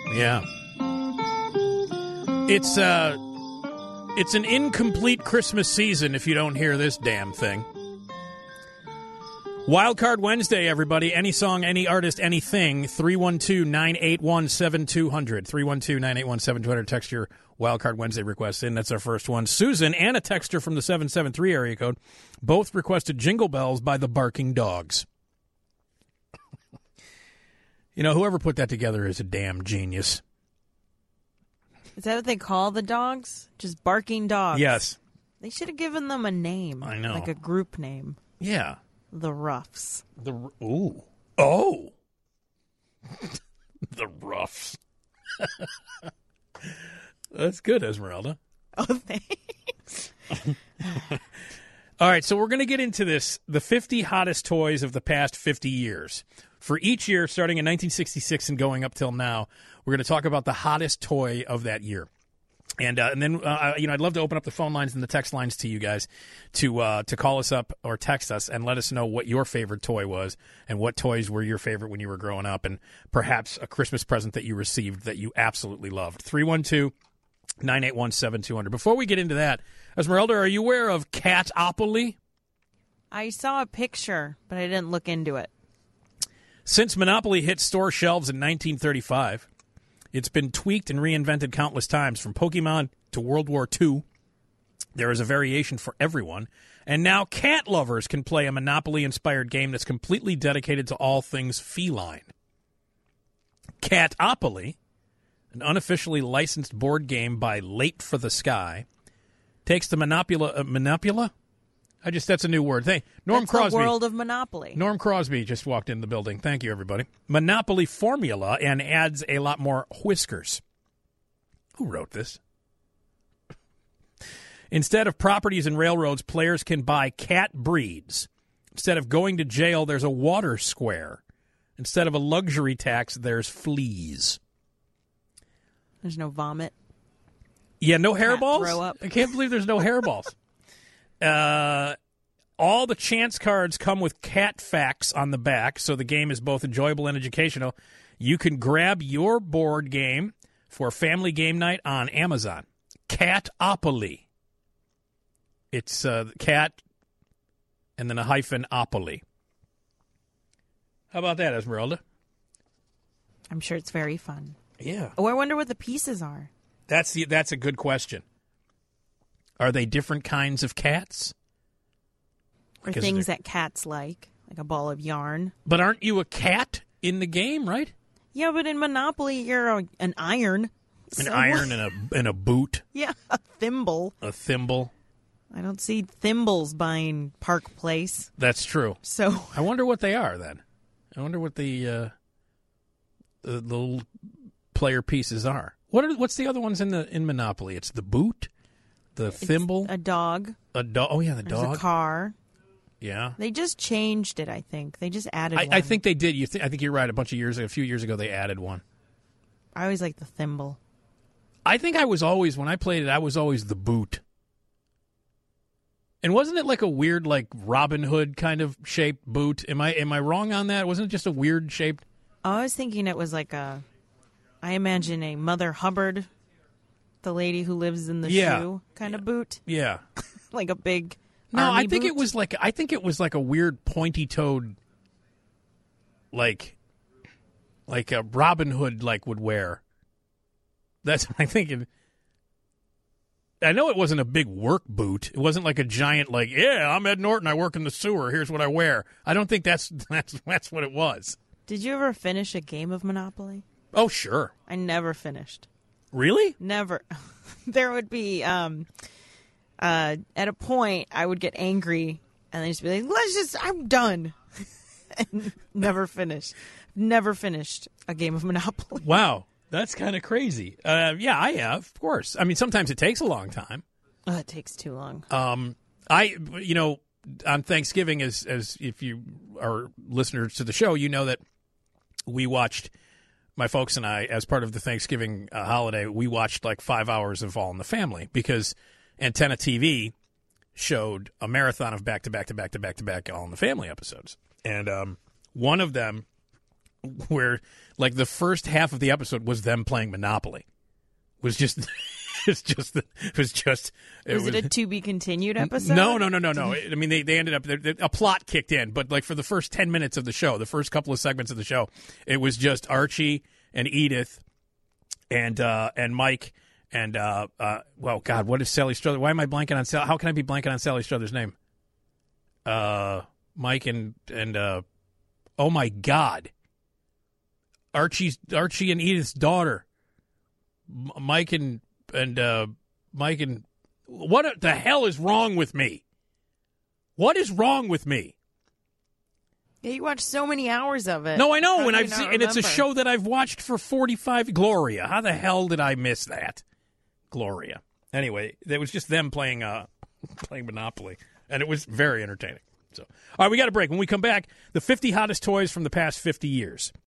Yeah. It's an incomplete Christmas season if you don't hear this damn thing. Wildcard Wednesday, everybody. Any song, any artist, anything. 312-981-7200. 312-981-7200. Text your Wildcard Wednesday request in. That's our first one. Susan and a texter from the 773 area code both requested Jingle Bells by the Barking Dogs. You know, whoever put that together is a damn genius. Is that what they call the dogs? Just barking dogs? Yes. They should have given them a name. I know. Like a group name. Yeah. The Ruffs. Ooh. Oh. The Ruffs. That's good, Esmeralda. Oh, thanks. All right, so we're going to get into this, the 50 hottest toys of the past 50 years. For each year, starting in 1966 and going up till now, we're going to talk about the hottest toy of that year. And then I'd love to open up the phone lines and the text lines to you guys to call us up or text us and let us know what your favorite toy was and what toys were your favorite when you were growing up, and perhaps a Christmas present that you received that you absolutely loved. 312-981-7200. Before we get into that, Esmeralda, are you aware of Catopoly? I saw a picture, but I didn't look into it. Since Monopoly hit store shelves in 1935, it's been tweaked and reinvented countless times, from Pokemon to World War II. There is a variation for everyone. And now cat lovers can play a Monopoly-inspired game that's completely dedicated to all things feline. Catopoly, an unofficially licensed board game by Late for the Sky, takes the Monopula? That's a new word. Hey, Norm That's Crosby. The world of Monopoly. Norm Crosby just walked in the building. Thank you, everybody. Monopoly formula and adds a lot more whiskers. Who wrote this? Instead of properties and railroads, players can buy cat breeds. Instead of going to jail, there's a water square. Instead of a luxury tax, there's fleas. There's no vomit. Yeah, no hairballs? Throw up. I can't believe there's no hairballs. All the chance cards come with cat facts on the back, so the game is both enjoyable and educational. You can grab your board game for family game night on Amazon. Catopoly. It's cat and then a hyphen opoly. How about that, Esmeralda? I'm sure it's very fun. Yeah. Oh, I wonder what the pieces are. That's a good question. Are they different kinds of cats? Or things that cats like a ball of yarn. But aren't you a cat in the game, right? Yeah, but in Monopoly, you're an iron. An iron and a boot. Yeah, a thimble. A thimble. I don't see thimbles buying Park Place. That's true. So I wonder what they are then. I wonder what the little player pieces are. What's the other ones in Monopoly? It's the boot, the thimble, a dog. Oh yeah, the dog. There's a car. Yeah. They just changed it, I think. They just added one. I think they did. I think you're right. A few years ago, they added one. I always liked the thimble. I think when I played it, I was always the boot. And wasn't it like a weird, like Robin Hood kind of shaped boot? Am I wrong on that? Wasn't it just a weird shaped? I was thinking it was like I imagine a Mother Hubbard, the lady who lives in the shoe kind of boot. Yeah. Like a big No, army I think boot. it was like a weird pointy-toed, like a Robin Hood would wear. That's what I'm thinking. I know it wasn't a big work boot. It wasn't like a giant I'm Ed Norton, I work in the sewer, here's what I wear. I don't think that's what it was. Did you ever finish a game of Monopoly? Oh, sure. I never finished. Really? Never. There would be at a point I would get angry and then just be like, I'm done. And never finished a game of Monopoly. Wow. That's kind of crazy. Yeah, I have, of course. I mean, sometimes it takes a long time. It takes too long. On Thanksgiving, as if you are listeners to the show, you know that we watched, my folks and I, as part of the Thanksgiving holiday, we watched 5 hours of All in the Family because Antenna TV showed a marathon of back-to-back All in the Family episodes. And one of them where like the first half of the episode was them playing Monopoly. Was just was it a to be continued episode? No. I mean, they ended up a plot kicked in, but like for the first 10 minutes of the show, the first couple of segments of the show, it was just Archie and Edith and Mike and well, God, what is Sally Struthers? Why am I blanking on Sally? How can I be blanking on Sally Struthers' name? Mike and oh my God, Archie and Edith's daughter, Mike and what the hell is wrong with me? What is wrong with me? Yeah, you watched so many hours of it. No, I know, and it's a show that I've watched for 45. Gloria, how the hell did I miss that? Gloria. Anyway, it was just them playing Monopoly, and it was very entertaining. So, all right, we got a break. When we come back, the 50 hottest toys from the past 50 years.